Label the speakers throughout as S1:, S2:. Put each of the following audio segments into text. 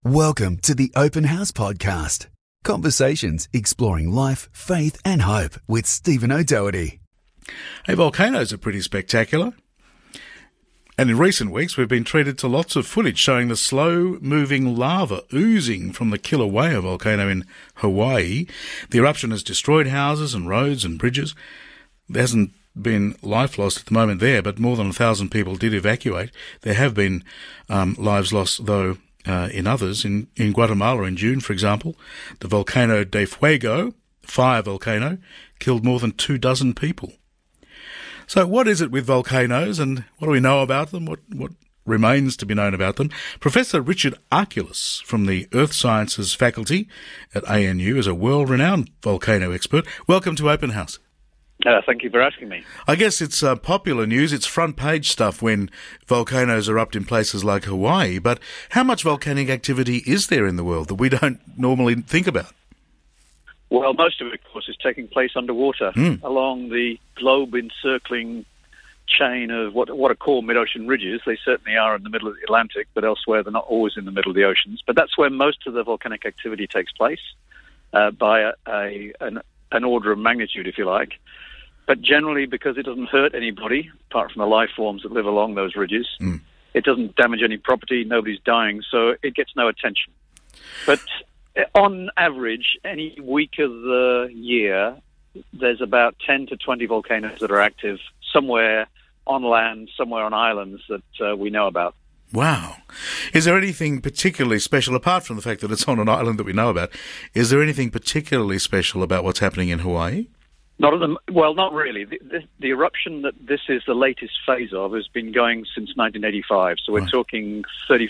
S1: Welcome to the Open House Podcast. Conversations exploring life, faith and hope with Stephen O'Doherty.
S2: Hey, volcanoes are pretty spectacular. And in recent weeks, we've been treated to lots of footage showing the slow-moving lava oozing from the Kilauea volcano in Hawaii. The eruption has destroyed houses and roads and bridges. There hasn't been life lost at the moment there, but more than 1,000 people did evacuate. There have been lives lost, though, in others. In Guatemala in June, for example, the Volcano de Fuego, fire volcano, killed more than 24 people. So what is it with volcanoes and what do we know about them? What remains to be known about them? Professor Richard Arculus from the Earth Sciences faculty at ANU is a world-renowned volcano expert. Welcome to Open House.
S3: Thank you for asking me.
S2: I guess it's popular news. It's front-page stuff when volcanoes erupt in places like Hawaii. But how much volcanic activity is there in the world that we don't normally think about?
S3: Well, most of it, of course, is taking place underwater along the globe-encircling chain of what are called mid-ocean ridges. They certainly are in the middle of the Atlantic, but elsewhere they're not always in the middle of the oceans. But that's where most of the volcanic activity takes place by an order of magnitude, if you like. But generally, because it doesn't hurt anybody, apart from the life forms that live along those ridges, it doesn't damage any property, nobody's dying, so it gets no attention. But on average, any week of the year, there's about 10 to 20 volcanoes that are active somewhere on land, somewhere on islands that we know about.
S2: Wow. Is there anything particularly special, apart from the fact that it's on an island that we know about, is there anything particularly special about what's happening in Hawaii?
S3: Not really. The eruption that this is the latest phase of has been going since 1985. So we're talking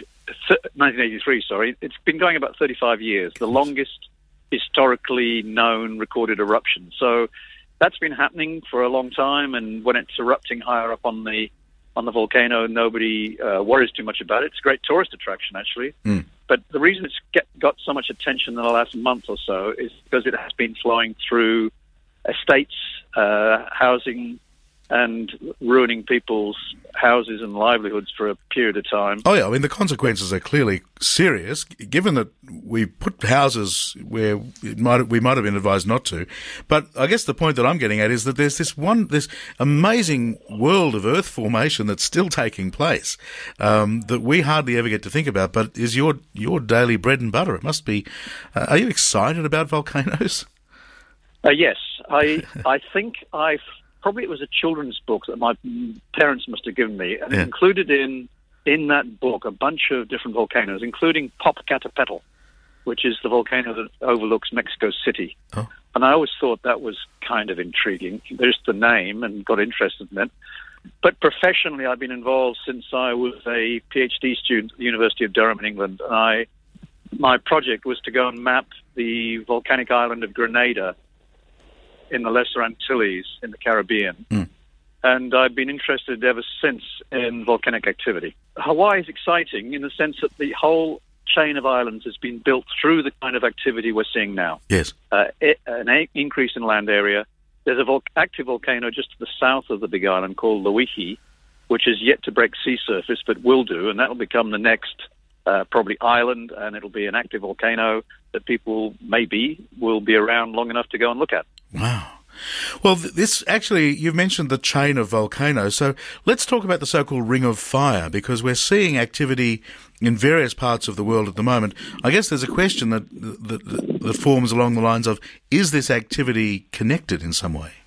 S3: 1983, sorry. It's been going about 35 years, the longest historically known recorded eruption. So that's been happening for a long time, and when it's erupting higher up on the volcano, nobody worries too much about it. It's a great tourist attraction, actually. But the reason it's got so much attention in the last month or so is because it has been flowing through estates, housing, and ruining people's houses and livelihoods for a period of time.
S2: Oh, yeah. I mean, the consequences are clearly serious, given that we put houses where we might have been advised not to. But I guess the point that I'm getting at is that there's this amazing world of earth formation that's still taking place that we hardly ever get to think about, but is your daily bread and butter. It must be. Are you excited about volcanoes?
S3: Yes. I think probably it was a children's book that my parents must have given me, and included in that book a bunch of different volcanoes, including Popocatépetl, which is the volcano that overlooks Mexico City. Oh. And I always thought that was kind of intriguing. There's the name and got interested in it. But professionally, I've been involved since I was a PhD student at the University of Durham in England. And my project was to go and map the volcanic island of Grenada in the Lesser Antilles in the Caribbean. And I've been interested ever since in volcanic activity. Hawaii is exciting in the sense that the whole chain of islands has been built through the kind of activity we're seeing now.
S2: Yes.
S3: An increase in land area. There's an active volcano just to the south of the big island called Loihi, which is yet to break sea surface, but will do, and that will become the next probably island, and it'll be an active volcano that people maybe will be around long enough to go and look at.
S2: Wow. Well, you've mentioned the chain of volcanoes, so let's talk about the so-called Ring of Fire, because we're seeing activity in various parts of the world at the moment. I guess there's a question that forms along the lines of, is this activity connected in some way?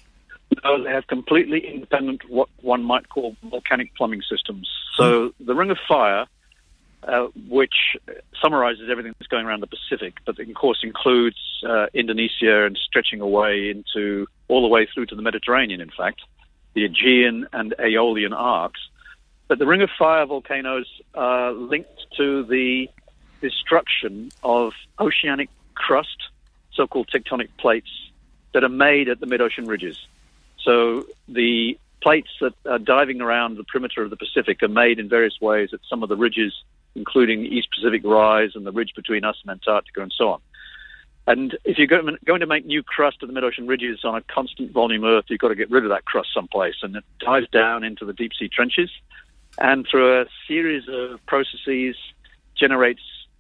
S3: No, they have completely independent, what one might call volcanic plumbing systems. So the Ring of Fire, which summarizes everything that's going around the Pacific, but of course includes Indonesia and stretching away all the way through to the Mediterranean, in fact, the Aegean and Aeolian arcs. But the Ring of Fire volcanoes are linked to the destruction of oceanic crust, so-called tectonic plates, that are made at the mid-ocean ridges. So the plates that are diving around the perimeter of the Pacific are made in various ways at some of the ridges, including the East Pacific Rise and the ridge between us and Antarctica and so on. And if you're going to make new crust at the mid-ocean ridges on a constant volume Earth, you've got to get rid of that crust someplace. And it dives down into the deep sea trenches, and through a series of processes generates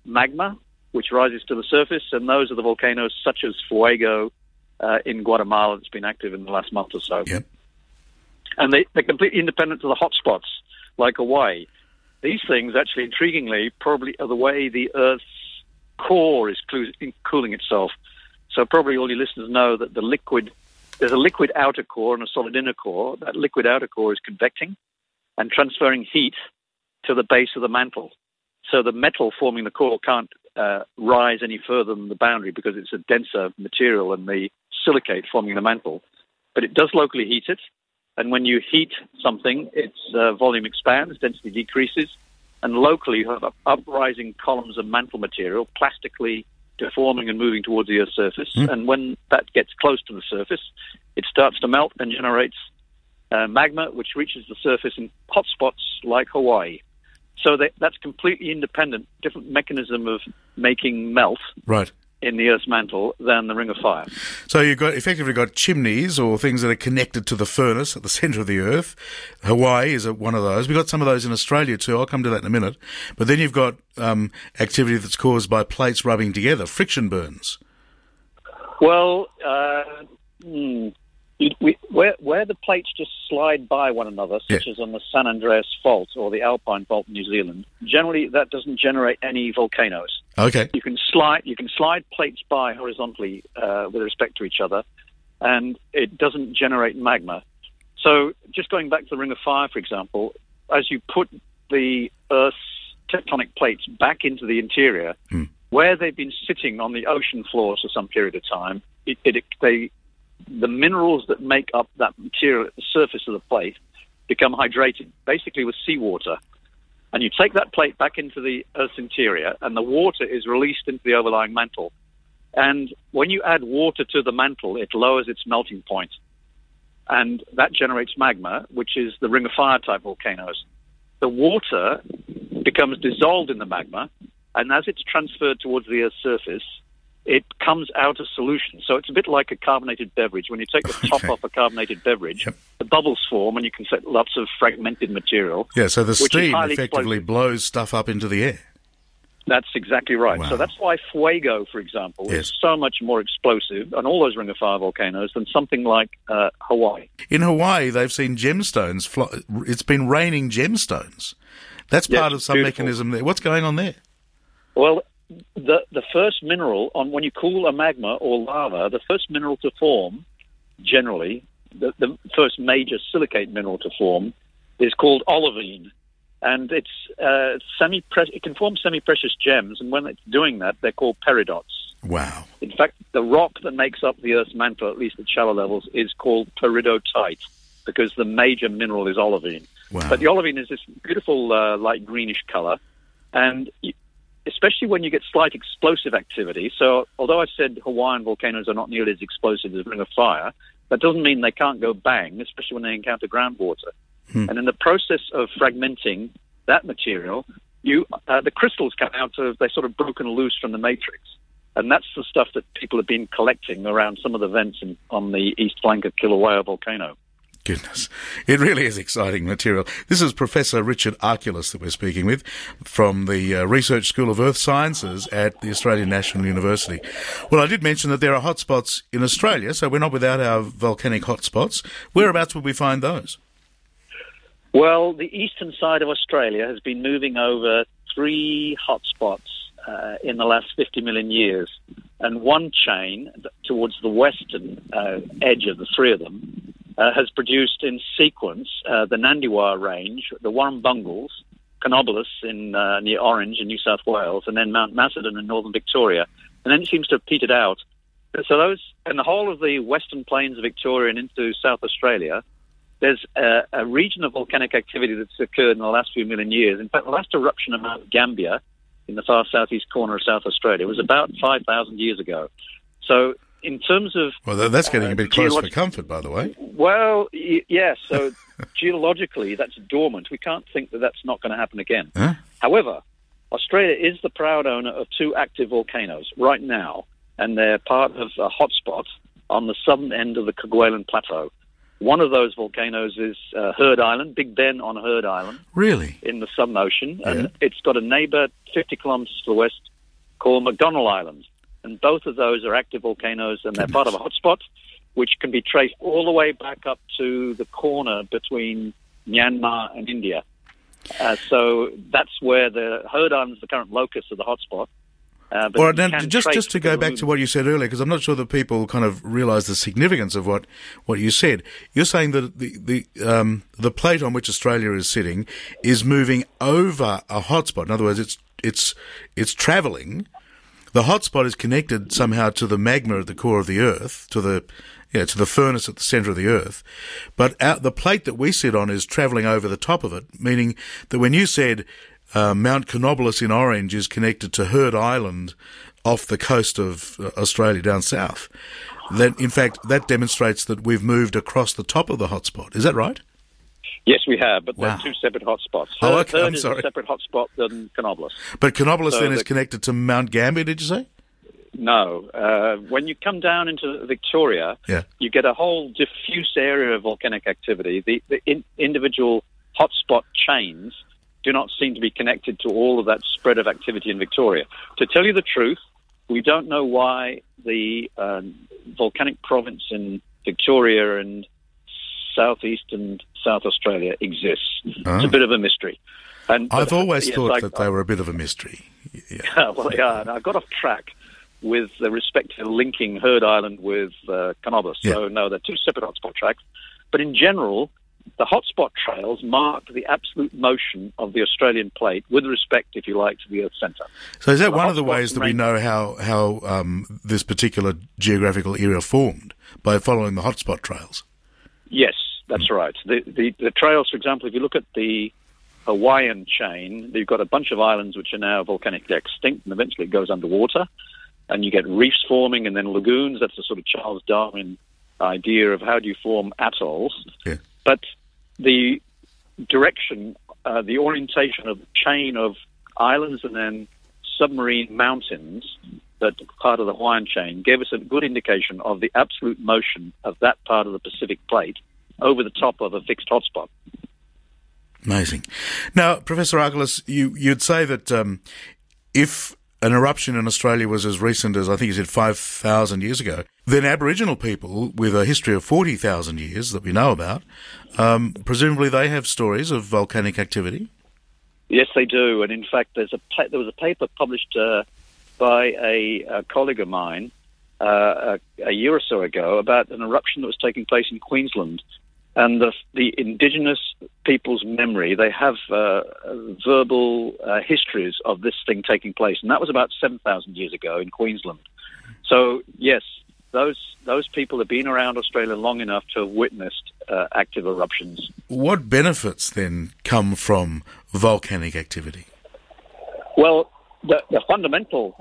S3: magma, which rises to the surface, and those are the volcanoes such as Fuego in Guatemala that's been active in the last month or so.
S2: Yep.
S3: And they're completely independent of the hotspots, like Hawaii. These things, actually, intriguingly, probably are the way the Earth's core is cooling itself. So probably all your listeners know that there's a liquid outer core and a solid inner core. That liquid outer core is convecting and transferring heat to the base of the mantle. So the metal forming the core can't rise any further than the boundary because it's a denser material than the silicate forming the mantle. But it does locally heat it. And when you heat something, its volume expands, density decreases, and locally you have uprising columns of mantle material plastically deforming and moving towards the Earth's surface. And when that gets close to the surface, it starts to melt and generates magma, which reaches the surface in hotspots like Hawaii. So that's completely independent, different mechanism of making melt.
S2: Right.
S3: In the Earth's mantle than the Ring of Fire.
S2: So you've effectively got chimneys or things that are connected to the furnace at the centre of the Earth. Hawaii is one of those. We've got some of those in Australia too. I'll come to that in a minute. But then you've got activity that's caused by plates rubbing together, friction burns.
S3: Well, where the plates just slide by one another, such as on the San Andreas Fault or the Alpine Fault in New Zealand, generally that doesn't generate any volcanoes.
S2: Okay.
S3: You can slide plates by horizontally with respect to each other, and it doesn't generate magma. So just going back to the Ring of Fire, for example, as you put the Earth's tectonic plates back into the interior, where they've been sitting on the ocean floor for some period of time, the minerals that make up that material at the surface of the plate become hydrated, basically with seawater. And you take that plate back into the Earth's interior, and the water is released into the overlying mantle. And when you add water to the mantle, it lowers its melting point. And that generates magma, which is the Ring of Fire type volcanoes. The water becomes dissolved in the magma, and as it's transferred towards the Earth's surface, it comes out of solution. So it's a bit like a carbonated beverage. When you take the top off a carbonated beverage, the bubbles form and you can set lots of fragmented material.
S2: Yeah, so the steam effectively
S3: explosive.
S2: blows stuff up into the air.
S3: That's exactly right.
S2: Wow.
S3: So that's why Fuego, for example, is so much more explosive on all those Ring of Fire volcanoes than something like Hawaii.
S2: In Hawaii, they've seen gemstones. It's been raining gemstones. That's part of some mechanism there. What's going on there?
S3: Well, the first mineral, when you cool a magma or lava, the first mineral to form, generally, the first major silicate mineral to form, is called olivine. And it's it can form semi-precious gems, and when it's doing that, they're called peridots.
S2: Wow.
S3: In fact, the rock that makes up the Earth's mantle, at least at shallow levels, is called peridotite, because the major mineral is olivine.
S2: Wow.
S3: But the olivine is this beautiful light greenish color, and especially when you get slight explosive activity. So although I said Hawaiian volcanoes are not nearly as explosive as Ring of Fire, that doesn't mean they can't go bang, especially when they encounter groundwater. And in the process of fragmenting that material, the crystals come out they're sort of broken loose from the matrix. And that's the stuff that people have been collecting around some of the vents on the east flank of Kilauea volcano.
S2: Goodness, it really is exciting material. This is Professor Richard Arculus that we're speaking with from the Research School of Earth Sciences at the Australian National University. Well, I did mention that there are hotspots in Australia, so we're not without our volcanic hotspots. Whereabouts would we find those?
S3: Well, the eastern side of Australia has been moving over 3 hotspots in the last 50 million years. And one chain towards the western edge of the 3 of them has produced in sequence the Nandiwa Range, the Warrumbungles, Canobolas near Orange in New South Wales, and then Mount Macedon in northern Victoria. And then it seems to have petered out. So those, and the whole of the western plains of Victoria and into South Australia, there's a region of volcanic activity that's occurred in the last few million years. In fact, the last eruption of Mount Gambier in the far southeast corner of South Australia was about 5,000 years ago. So in terms of...
S2: Well, that's getting a bit close for comfort, by the way.
S3: Well, yes. So geologically, that's dormant. We can't think that that's not going to happen again.
S2: Huh?
S3: However, Australia is the proud owner of 2 active volcanoes right now, and they're part of a hotspot on the southern end of the Kerguelen Plateau. One of those volcanoes is Heard Island, Big Ben on Heard Island.
S2: Really?
S3: In the Southern Ocean. And it's got a neighbour 50 kilometres to the west called McDonnell Island. And both of those are active volcanoes, and they're part of a hotspot, which can be traced all the way back up to the corner between Myanmar and India. So that's where the Heard Island is the current locus of the hotspot.
S2: All right, now, just to go back to what you said earlier, because I'm not sure that people kind of realise the significance of what you said. You're saying that the plate on which Australia is sitting is moving over a hotspot. In other words, it's travelling. The hotspot is connected somehow to the magma at the core of the Earth, to the furnace at the centre of the Earth. But the plate that we sit on is travelling over the top of it, meaning that when you said Mount Canobolas in orange is connected to Heard Island off the coast of Australia down south, then in fact that demonstrates that we've moved across the top of the hotspot. Is that right?
S3: Yes, we have, but
S2: Wow.
S3: they're two separate hotspots.
S2: Oh, okay,
S3: Heard
S2: I'm
S3: is
S2: sorry.
S3: a separate hotspot than Canobolas.
S2: But Canobolas
S3: So
S2: then is connected to Mount Gambier, did you say?
S3: No. When you come down into Victoria,
S2: Yeah.
S3: you get a whole diffuse area of volcanic activity. The individual hotspot chains do not seem to be connected to all of that spread of activity in Victoria. To tell you the truth, we don't know why the volcanic province in Victoria and southeast and South Australia exists.
S2: Oh.
S3: It's a bit of a mystery. And
S2: I've always
S3: yes,
S2: thought that they were a bit of a mystery. Yeah.
S3: well, yeah, and I got off track with respect to linking Heard Island with Canobolas.
S2: Yeah.
S3: So, no, they're two separate hotspot tracks. But in general, the hotspot trails mark the absolute motion of the Australian plate with respect, if you like, to the Earth's centre.
S2: So is that
S3: The
S2: one of the
S3: hotspots
S2: ways that we
S3: remain-
S2: know how this particular geographical area formed, by following the hotspot trails?
S3: Yes, that's right. The trails, for example, if you look at the Hawaiian chain, you've got a bunch of islands which are now volcanically extinct, and eventually it goes underwater, and you get reefs forming and then lagoons. That's the sort of Charles Darwin idea of how do you form atolls.
S2: Yeah.
S3: But the direction, the orientation of the chain of islands and then submarine mountains that are part of the Hawaiian chain gave us a good indication of the absolute motion of that part of the Pacific plate over the top of a fixed hotspot.
S2: Amazing. Now, Professor Argelis, you'd say that if an eruption in Australia was as recent as, I think you said, 5,000 years ago, then Aboriginal people with a history of 40,000 years that we know about, presumably they have stories of volcanic activity?
S3: Yes, they do. And in fact, there was a paper published by a colleague of mine a year or so ago about an eruption that was taking place in Queensland. And the indigenous people's memory, they have verbal histories of this thing taking place. And that was about 7,000 years ago in Queensland. So, yes, those people have been around Australia long enough to have witnessed active eruptions.
S2: What benefits then come from volcanic activity?
S3: Well, the fundamental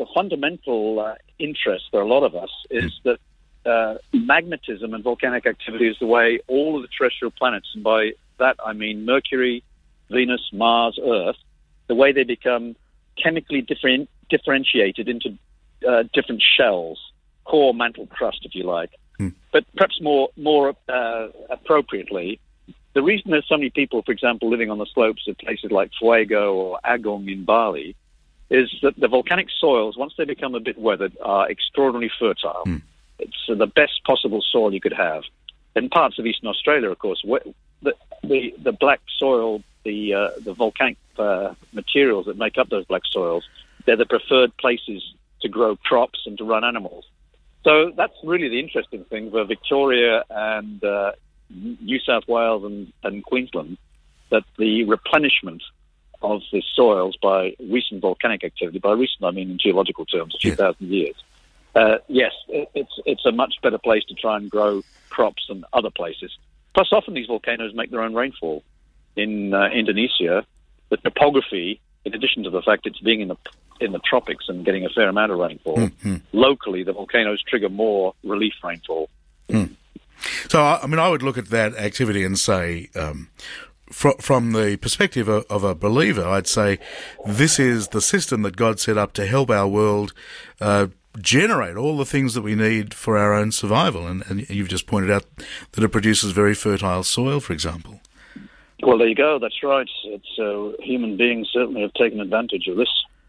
S3: interest for a lot of us is that magnetism and volcanic activity is the way all of the terrestrial planets, and by that I mean Mercury, Venus, Mars, Earth, the way they become chemically differentiated into different shells, core, mantle, crust, if you like. But perhaps more appropriately, the reason there's so many people, for example, living on the slopes of places like Fuego or Agong in Bali, is that the volcanic soils, once they become a bit weathered, are extraordinarily fertile. It's the best possible soil you could have. In parts of eastern Australia, of course, the black soil, the volcanic materials that make up those black soils, they're the preferred places to grow crops and to run animals. So that's really the interesting thing for Victoria and New South Wales and Queensland, that the replenishment of the soils by recent volcanic activity, by recent I mean in geological terms, a few thousand years, yes, it's a much better place to try and grow crops than other places. Plus, often these volcanoes make their own rainfall. In Indonesia, the topography, in addition to the fact it's being in the tropics and getting a fair amount of rainfall, locally the volcanoes trigger more relief rainfall.
S2: So, I mean, I would look at that activity and say, from the perspective of a believer, I'd say this is the system that God set up to help our world generate all the things that we need for our own survival. And you've just pointed out that it produces very fertile soil, for example. Well,
S3: there you go. That's right. It's human beings certainly have taken advantage of this.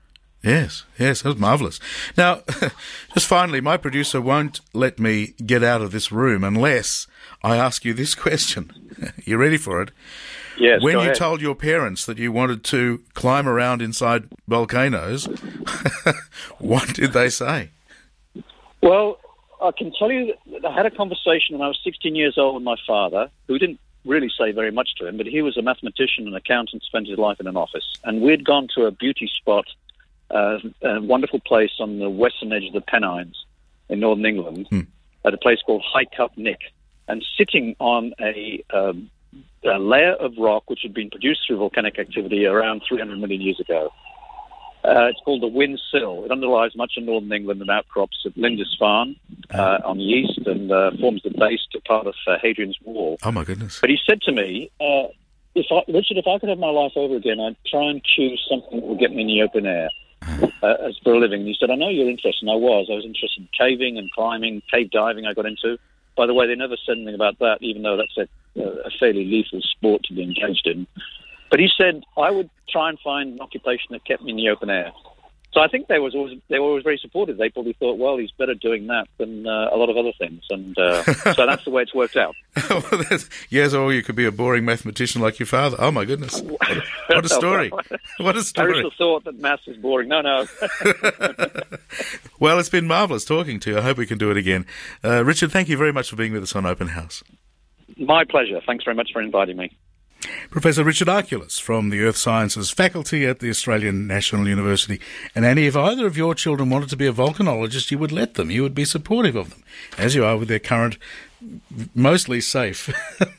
S2: Yes, that was marvellous. Now, just finally, my producer won't let me get out of this room unless I ask you this question. You ready for it?
S3: Yes,
S2: when
S3: go
S2: you
S3: ahead.
S2: told your parents that you wanted to climb around inside volcanoes, what did they say?
S3: Well, I can tell you that I had a conversation when I was 16 years old with my father, who didn't really say very much to him, but he was a mathematician and accountant, spent his life in an office. And we'd gone to a beauty spot, a wonderful place on the western edge of the Pennines in northern England, at a place called High Cup Nick. And sitting on a layer of rock which had been produced through volcanic activity around 300 million years ago. It's called the Wind Sill. It underlies much of northern England and outcrops at Lindisfarne on the east and forms the base to part of Hadrian's Wall.
S2: Oh, my goodness.
S3: But he said to me, Richard, if I could have my life over again, I'd try and choose something that would get me in the open air as for a living. And he said, I know you're interested, and I was interested in caving and climbing, cave diving I got into. By the way, they never said anything about that, even though that's a fairly lethal sport to be engaged in. But he said I would try and find an occupation that kept me in the open air. So I think they were always very supportive. They probably thought, well, he's better doing that than a lot of other things. And so that's the way it's worked out.
S2: Yes, or you could be a boring mathematician like your father. Oh, my goodness. What a story. What a story.
S3: I just thought that maths is boring. No.
S2: Well, it's been marvellous talking to you. I hope we can do it again. Richard, thank you very much for being with us on Open House.
S3: My pleasure. Thanks very much for inviting me.
S2: Professor Richard Arculus from the Earth Sciences faculty at the Australian National University. And Annie, if either of your children wanted to be a volcanologist, you would let them. You would be supportive of them, as you are with their current, mostly safe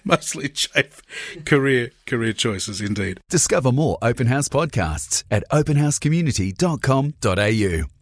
S2: career choices indeed.
S1: Discover more Open House podcasts at openhousecommunity.com.au.